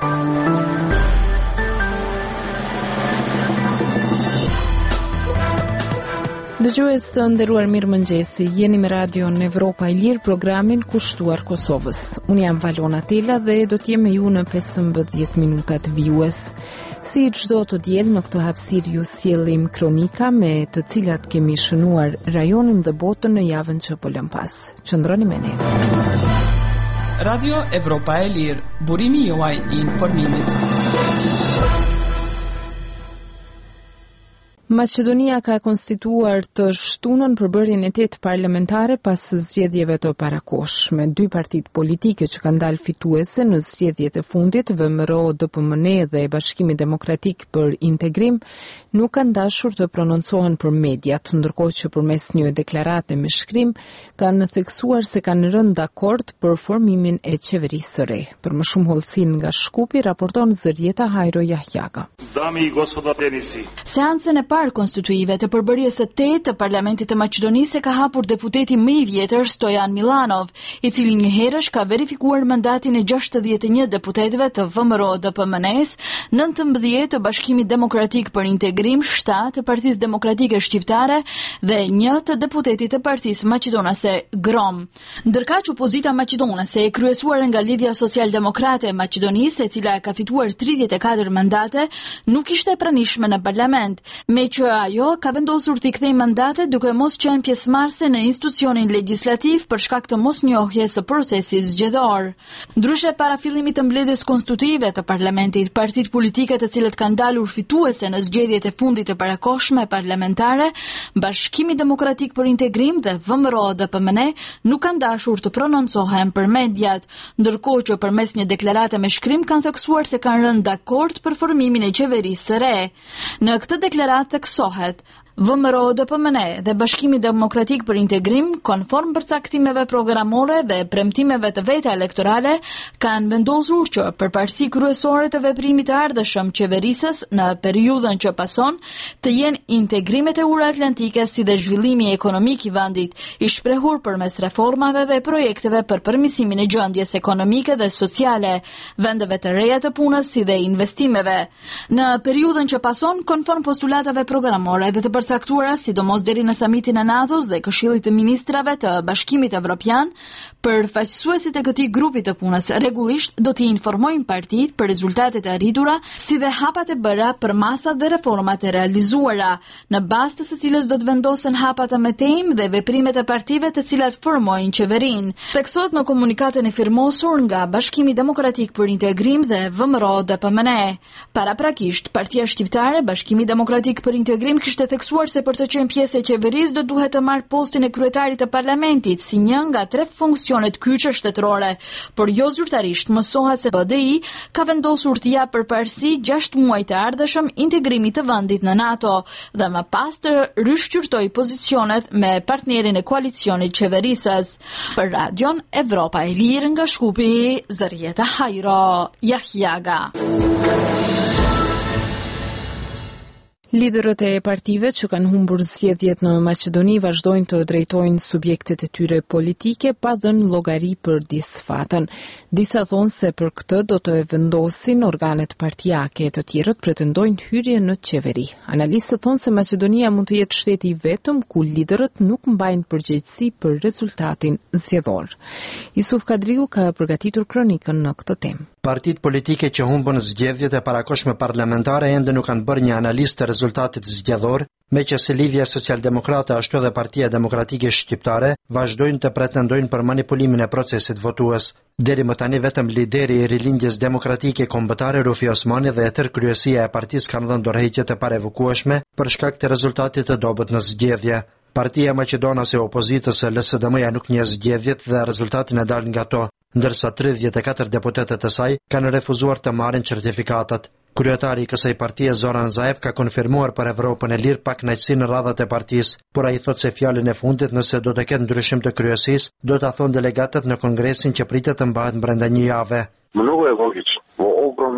Dëgjues të nderuar, mirëmëngjesi. Jeni me radion Evropa e Lirë, programin kushtuar Kosovës. Unë jam Valona Tela dhe do të jem me ju në 15 minutat vijues. Si çdo të diel në këtë hapësirë ju sjellim kronika me të cilat kemi shënuar rajonin dhe botën në javën që po lëm pas. Qëndroni me ne. Radio Evropa e Lirë, burimi juaj I informimit. Maqedonia ka konstituar të shtunën për bërjen e 8 parlamentare pas zgjedhjeve të parakohshme. 2 partitë politike që kanë dalë fituese në zgjedhjet e fundit, VMRO, DPMN dhe Bashkimi Demokratik për Integrim, nuk kanë dashur të prononcohen për mediat, ndërkohë që përmes një deklarate me shkrim kanë theksuar se kanë rënë dakord për formimin e qeverisë së re. Për më shumë hollësin nga Shkupi, raporton Zërjeta Hajro Jahjaga. Dami I gospoda plenisi. Seancën e parë konstituive të përbërjes së 8 të Parlamentit të Maqedonisë ka hapur deputeti më I vjetër Stojan Milanov, I cili një herësh ka verifikuar mandatin e 61 deputetëve të VMRO DPMN-s, 19 të Bashkimit Demokratik për Integrim, 7 të Partisë Demokratike Shqiptare dhe 1 të deputetit të Partisë Maqedonase GROM. Ndërkaq opozita maqedonase e kryesuar nga Lidhja Social-Demokrate e Maqedonisë, e cila ka fituar 34 mandate, nuk ishte e pranishme në parlament, me që ajo ka vendosur t'i kthejë mandatet duke mos qenë pjesëmarrëse në institucionin legjislativ për shkak të mosnjohjes së procesit zgjedhor. Ndryshe, para fillimit të mbledhjes konstitutive të parlamentit, partitë politike të cilët kanë dalur fituese në zgjedhjet e fundit të parakohshme parlamentare, Bashkimi Demokratik për Integrim dhe VMRO DPMN nuk kanë dashur të prononcohen për mediat, ndërkohë që përmes një deklarate me shkrim kanë theksuar se kanë rënë dakord për formimin e qeverisë së re. Në këtë deklaratë theksohet VMRO DPMN dhe Bashkimi Demokratik për Integrim, konform përcaktimeve programore dhe premtimeve të veta elektorale, kanë vendosur që përparësi kryesore të veprimit të ardhshëm qeverisës në periudhën që pason, të jenë integrimet euroatlantike si dhe zhvillimi ekonomik I vendit, I shprehur përmes reformave dhe projekteve për përmirësimin e gjendjes ekonomike dhe sociale, vendeve të reja të punës si dhe investimeve. Në periudhën që pason, konform postulatave programore dhe të përcaktuara sidomos deri në samitin e NATO-s dhe Këshillit të Ministrave të Bashkimit Evropian, përfaqësuesit e këtij grupi të punës rregullisht do t'i informojnë partitë për rezultatet e arritura, si dhe hapat e bëra për masat dhe reformat e realizuara, në bazë të së cilës do të vendosen hapat e mëtejmë dhe veprimet e partive të cilat formojnë qeverinë. Theksohet në komunikatën e firmosur nga Bashkimi Demokratik për Integrim dhe VMRO DPMN. Paraprakisht, Partia Shqiptare, Bashkimi Demokratik për Integrim kishte theksuar se për të qenë pjesë e qeverisë do duhet të marrë postin e kryetarit të parlamentit si një nga 3 funksionet kyçe shtetërore, por jo zyrtarisht mësohet se BDI ka vendosur t'i japë përparësi 6 muaj të ardhshëm integrimit të vendit në NATO dhe më pas të rishqyrtoi pozicionet me partnerin e koalicionit qeverisës. Për radion Evropa e Lirë nga Shkupi, Zërjeta Hajro Jahjaga. Liderët e partive që kanë humbur zgjedhjet në Maqedoni vazhdojnë të drejtojnë subjektet e tyre politike pa dhënë llogari për disfatën. Disa thonë se për këtë do të vendosin organet partijake, të tjerët pretendojnë hyrje në qeveri. Analistët thonë se Maqedonia mund të jetë shteti I vetëm ku liderët nuk mbajnë përgjegjësi për rezultatin zgjedhor. Isuf Kadriu ka përgatitur kronikën në këtë temë. Partitë politike që humbën zgjedhjet e parakohshme parlamentare ende nuk kanë bërë një analizë të rezultatit zgjedhor, meqense Lidhja Social-Demokrate ashtu edhe Partia Demokratike Shqiptare vazhdojnë të pretendojnë për manipulimin e procesit votues. Deri më tani vetëm lideri I Rilindjes Demokratike Kombëtare Rufi Osmani dhe e tërë kryesia e partisë kanë dhënë dorëheqje të parevokueshme për shkak të rezultatit të dobët në zgjedhje. Partia Maqedonase e opozitës LSDM-ja nuk njeh zgjedhjet dhe rezultatin e dalë nga to, ndërsa 34 deputetët e saj kanë refuzuar të marrin certifikatat. Kryetari I kësaj partie Zoran Zaev ka konfirmuar për Evropën e Lirë pa kënaqësi në radhat e partisë, por ai thotë se fjalën e fundit nëse do të ketë ndryshim të kryesisë, do ta thonë delegatët në kongresin që pritet të mbahet brenda një jave. Много е логично. Огромна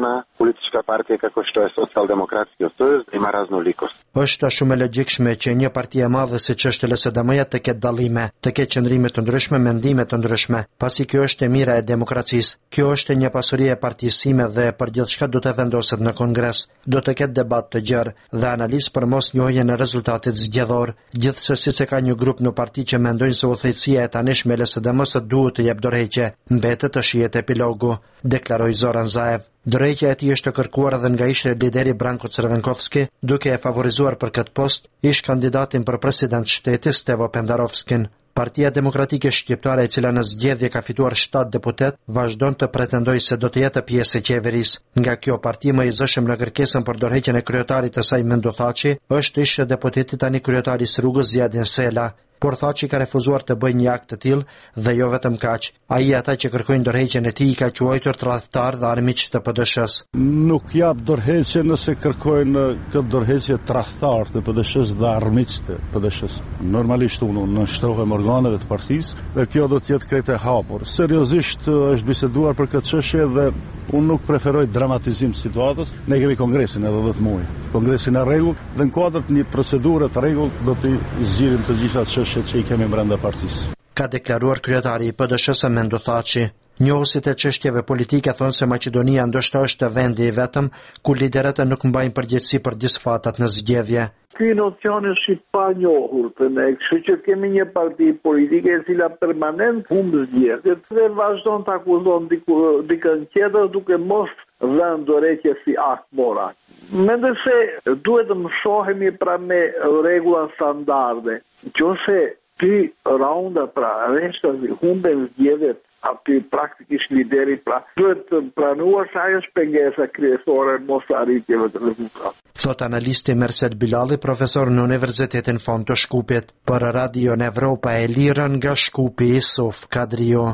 jedna politička partija kako što je Socijaldemokratski sojuз ima raznolikost. Është shumë e logjikshme që një parti e madhe siç është LSDM-ja të ketë dallime, të ketë qëndrime të ndryshme, mendime të ndryshme, pasi kjo është e mira e demokracisë. Kjo është një pasuri e partisë sime dhe për gjithçka do të vendoset në Kongres. Do të ketë debat të gjerë dhe analizë për mosnjohjen e rezultatit zgjedhor. Gjithsesi se ka një grup në parti që mendojnë se udhëheqësia e tanishme e LSDM-s duhet të jep dorëheqje, mbetet të shihet epilogu, deklaroi Zoran Zaev. Dorëheqja e tij është kërkuar edhe nga ish lideri Branko Crvenkovski, duke e favorizuar për këtë post ish kandidatin për president shteti Stevo Pendarovskin. Partia Demokratike Shqiptare, e cila në zgjedhje ka fituar 7 deputet, vazhdon të pretendojë se do të jetë pjesë e qeverisë. Nga kjo parti më i zëshëm në kërkesën për dorëheqjen e kryetarit të saj Mendo Thaçi është ish deputeti tani kryetari i Rrugës Zjadin Sela. Por Thaçi ka refuzuar të bëjë një akt të tillë dhe jo vetëm kaq. Ai ata që kërkojnë dorëheqjen e tij ka quajtur tradhtar dhe armiq të PD-s. Nuk jap dorëheqje nëse kërkojnë këtë dorëheqje tradhtar të PD-s dhe armiq të PD-s. Normalisht unë nënshtrohem organeve të partisë dhe kjo do të jetë krejt e hapur. Seriozisht është biseduar për këtë çështje dhe unë nuk preferoj dramatizim të situatës. Ne kemi kongresin edhe 10 muaj. Kongresin e rregullt dhe në kuadër të një procedure të rregullt do të zgjidhim të gjitha çështjet që i kemi brenda partisë. Ka deklaruar kryetari i PD-s Mendo Thaçi. Njohësit e çështjeve politike thonë se Maqedonia ndoshta është vendi i vetëm ku liderët nuk mbajnë përgjegjësi për disfatat në zgjedhje. Ky nocion është i panjohur të ne, kështu që kemi një parti politike e cila permanent humb zgjedhjet dhe vazhdon të akuzon dikën tjetër duke mos dhënë dorëheqje si akt moral. Mendoj se duhet të mshohemi pra me rregulla standarde. Nëse ky raunda pra rreshta humben zgjedhjet, aty praktikisht lideri pra duhet të pranuar se ajo është pengesa kryesore mos arritjeve të rezultateve. Thot analisti Merced Bilali, profesor në Universitetin Fond të Shkupit, për Radio Evropa e Lirë nga Shkupi Isuf Kadrio.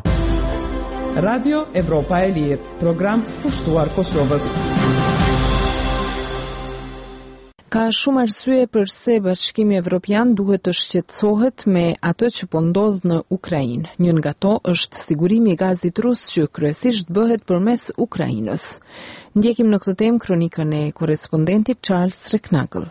Radio Evropa e Lirë, program pushtuar Kosovës. Ka shumë arsye përse Bashkimi Evropian duhet të shqetësohet me atë që po ndodh në Ukrainë. Një nga to është sigurimi i gazit rus që kryesisht bëhet përmes Ukrainës. Ndjekim në këtë temë kronikën e korrespondentit Charles Reknagël.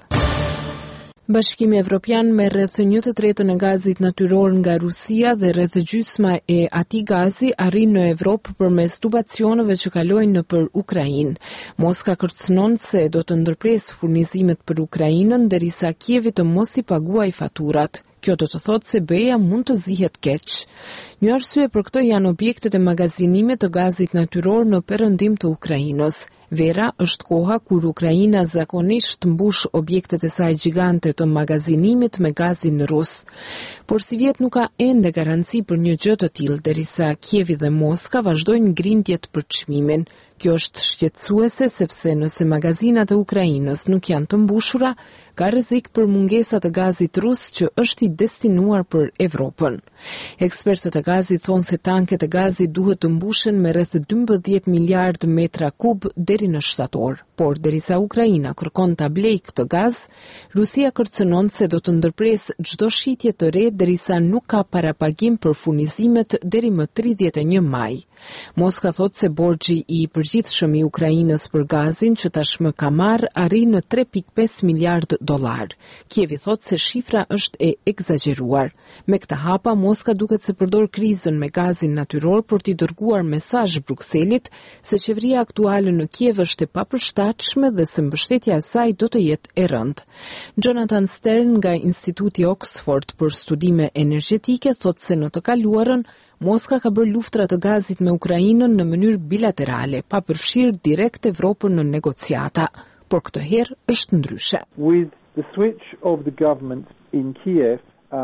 Bashkimi Evropian me rreth 1/3 e gazit natyror nga Rusia dhe rreth gjysma e atij gazi arrin në Evropë përmes tubacioneve që kalojnë nëpër Ukrainë. Moska kërcënon se do të ndërpresë furnizimet për Ukrainën derisa Kievi të mos i paguajë faturat. Kjo do të thotë se BE-ja mund të zihet keq. Një arsye për këtë janë objektet e magazinimit të gazit natyror në perëndim të Ukrainës. Vera është koha kur Ukraina zakonisht mbush objektet e saj gjigante të magazinimit me gazin rus. Por si vjet nuk ka ende garanci për një gjë të tillë derisa Kievi dhe Moska vazhdojnë grindjet për çmimin. Kjo është shqetësuese sepse nëse magazinat e Ukrainës nuk janë të mbushura, ka rrezik për mungesa të gazit rus që është i destinuar për Evropën. Ekspertët e gazit thonë se tanket e gazit duhet të mbushen me rreth 12 miliard metra kub deri në shtator. Por derisa Ukraina kërkon ta blejë këtë gaz, Rusia kërcënon se do të ndërpresë çdo shitje të re derisa nuk ka parapagim për furnizimet deri më 31 maj. Moska thotë se borxhi i përgjithshëm i Ukrainës për gazin që tashmë ka marrë arrin në 3.5 miliard dollar. Kievi thotë se shifra është e egzageruar. Me këtë hapa, Moska duket se përdor krizën me gazin natyror për t'i dërguar mesazh Brukselit se qeveria aktuale në Kiev është e papërshtatshme dhe se mbështetja e saj do të jetë e rëndë. Jonathan Stern nga Instituti Oxford për studime energjetike thotë se në të kaluarën Moska ka bërë luftra të gazit me Ukrainën në mënyrë bilaterale, pa përfshirë direkt Evropën në negociata. Por këtë herë është ndryshe. With the switch of the government in Kiev,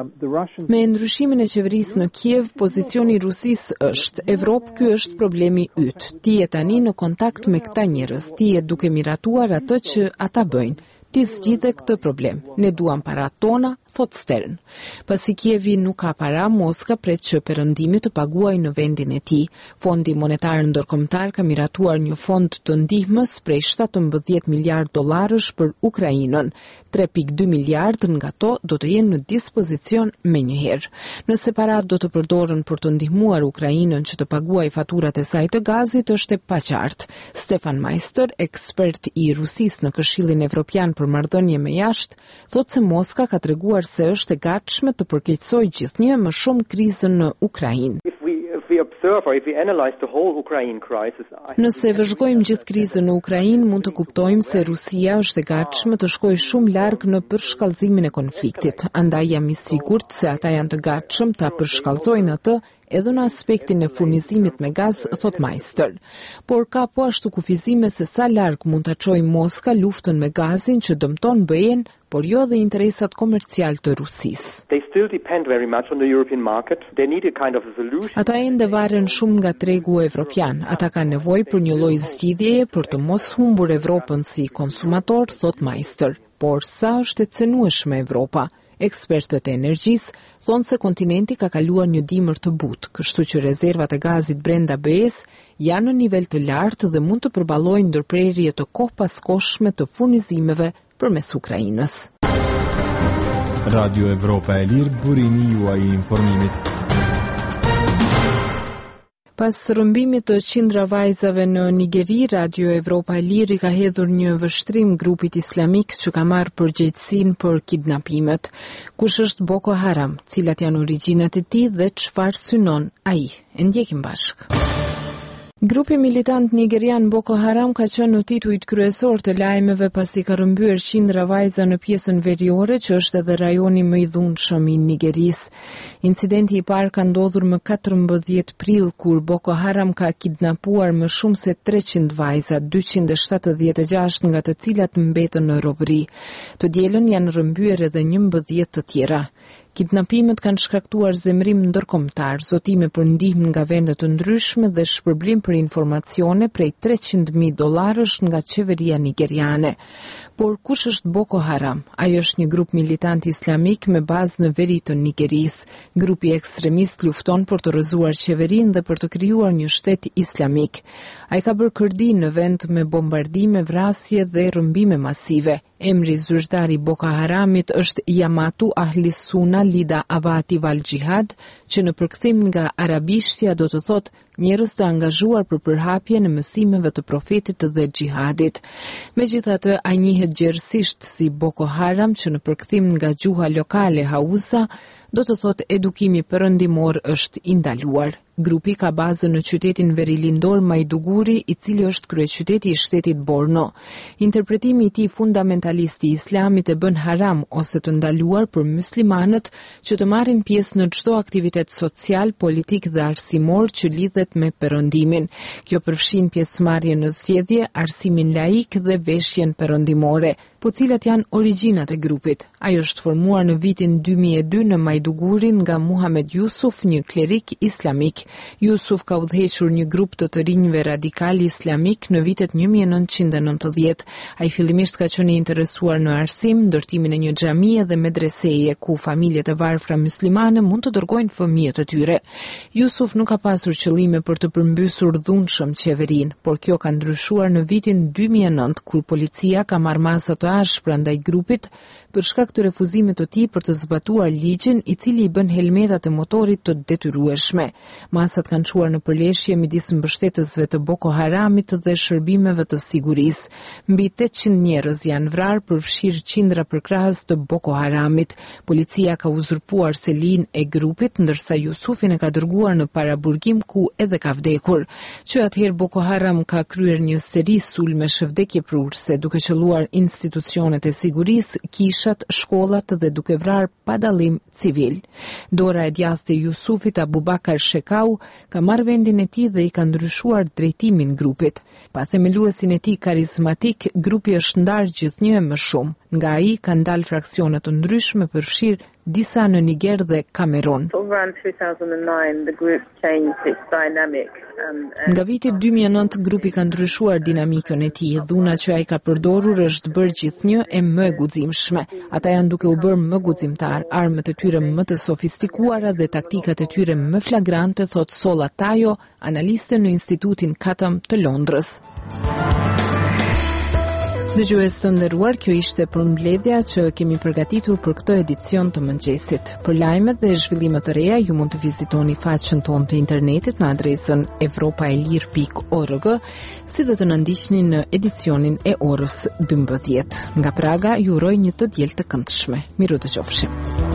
Me ndryshimin e qeverisë në Kiev, pozicioni i Rusisë është: Evropë, ky është problemi yt. Ti je tani në kontakt me këta njerëz, ti je duke miratuar atë që ata bëjnë. ti zgjidhe këtë problem. Ne duam para tona, thot Stern. Pasi Kievi nuk ka para, Moska pret që perëndimi të paguajë në vendin e tij. Fondi Monetar Ndërkombëtar ka miratuar një fond të ndihmës prej 17 miliard dollarësh për Ukrainën. 3.2 miliard nga to do të jenë në dispozicion menjëherë. Nëse parat do të përdoren për të ndihmuar Ukrainën që të paguajë faturat e saj të gazit, është e paqartë. Stefan Meister, ekspert i Rusisë në Këshillin Evropian për marrëdhënie me jashtë, thotë se Moska ka treguar se është e gatshme të përkeqësojë gjithnjë, më shumë krizën në Ukrainë. Nëse vëzhgojmë gjithë krizën në Ukrainë, mund të kuptojmë se Rusia është e gatshme të shkojë shumë larg në përshkallëzimin e konfliktit. Andaj jam i sigurt se ata janë të gatshëm ta përshkallëzojnë atë edhe në aspektin e furnizimit me gaz, thot Meister. Por ka po ashtu kufizime se sa larg mund ta çojë Moska luftën me gazin që dëmton BE-n, por jo dhe interesat komercial të Rusisë. Ata ende varen shumë nga tregu evropian. Ata kanë nevojë për një lloj zgjidhjeje për të mos humbur Evropën si konsumator, thot Meister. Por sa është e cënueshme Evropa? Ekspertët e energjisë thonë se kontinenti ka kaluar një dimër të butë, kështu që rezervat e gazit brenda BE-s janë në nivel të lartë dhe mund të përballojnë ndërprerje të kohëpaskoshme të furnizimeve përmes Ukrainës. Radio Evropa e Lirë, burimi juaj i informimit. Pas rrëmbimit të qindra vajzave në Nigeri, Radio Evropa e Lirë ka hedhur një vështrim grupit islamik që ka marrë përgjegjësinë për kidnapimet. Kush është Boko Haram, cilat janë origjinat e tij dhe çfarë synon ai? E ndjekim bashkë. Grupi militant nigerian Boko Haram ka qenë në titujt kryesor të lajmeve pasi ka rrëmbyer qindra vajza në pjesën veriore, që është edhe rajoni më i dhunshëm i Nigerisë. Incidenti i parë ka ndodhur më 14 prill, kur Boko Haram ka kidnapuar më shumë se 300 vajza, 276 nga të cilat mbetën në robëri. Të dielën janë rrëmbyer edhe 11 të tjera. Kidnapimet kanë shkaktuar zemrim ndërkombëtar, zotime për ndihmë nga vende të ndryshme dhe shpërblim për informacione prej $300.000 nga qeveria nigeriane. Por kush është Boko Haram? Ai është një grup militant islamik me bazë në veri të Nigerisë. Grupi ekstremist lufton për të rrëzuar qeverinë dhe për të krijuar një shtet islamik. Ai ka bërë kërdi në vend me bombardime, vrasje dhe rrëmbime masive. Emri zyrtar i Boko Haramit është Yamatu Ahli Sunna Lida Avati Val Jihad, që në përkthim nga arabishtja do të thotë njerëz të angazhuar për përhapjen e mësimeve të profetit dhe xhihadit. Megjithatë, ai njihet gjerësisht si Boko Haram, që në përkthim nga gjuha lokale Hausa do të thotë edukimi perëndimor është i ndaluar. Grupi ka bazën në qytetin verilindor Maiduguri, i cili është kryeqyteti i shtetit Borno. Interpretimi i tij fundamentalist i Islamit e bën haram ose të ndaluar për muslimanët që të marrin pjesë në çdo aktivitet social, politik dhe arsimor që lidhet me perëndimin. Kjo përfshin pjesëmarrje në zgjedhje, arsimin laik dhe veshjen perëndimore, po cilat janë origjinat e grupit. Ai është formuar në vitin 2002 në Maiduguri nga Muhammad Yusuf, një klerik islamik. Yusuf ka udhëhequr një grup të rinjve radikal islamik në vitet 1990. Ai fillimisht ka qenë i interesuar në arsim, ndërtimin e një xhamie dhe medreseje ku familjet e varfra muslimane mund të dërgojnë fëmijët e tyre. Yusuf nuk ka pasur qëllime për të përmbysur dhunshëm qeverinë, por kjo ka ndryshuar në vitin 2009 kur policia ka marrë masa të ashpra ndaj grupit për shkak të refuzimit të tij për të zbatuar ligjin, i cili i bën helmetat e motorit të detyrueshme. Masat kanë çuar në përleshje midis mbështetësve të Boko Haramit dhe shërbimeve të sigurisë. Mbi 800 njerëz janë vrarë, përfshirë qindra përkrahës të Boko Haramit. Policia ka uzurpuar selin e grupit, ndërsa Yusufin e ka dërguar në paraburgim ku edhe ka vdekur. Që atëherë Boko Haram ka kryer një seri sulme shëvdekje prurse, duke qelluar institucionet e sigurisë, kishat, shkollat dhe duke vrarë pa dallim civil. Dora e djathtë e Yusufit, Abubakar Shekau, ka marrë vendin e tij dhe i ka ndryshuar drejtimin grupit. Pa themeluesin e tij karizmatik, grupi është ndarë gjithnjë më shumë. Nga ai kanë dalë fraksione të ndryshme, përfshirë disa në Niger dhe Kamerun. Around 2009, the group changed its dynamic. Nga viti 2009, grupi ka ndryshuar dinamikën e tij. Dhuna që ai ka përdorur është bërë gjithnjë e më guximshme. Ata janë duke u bërë më guximtar, armët e tyre më të sofistikuara dhe taktikat e tyre më flagrante, thot Sola Tayo, analiste në Institutin Chatham të Londrës. Dëgjues të nderuar, kjo ishte përmbledhja që kemi përgatitur për këtë edicion të mëngjesit. Për lajmet dhe zhvillimet të reja, ju mund të vizitoni faqen tonë të internetit në adresën evropaelir.org, si dhe të na ndiqni në edicionin e orës 12. Nga Praga, ju uroj një të diel të këndshme. Miru të qofshim.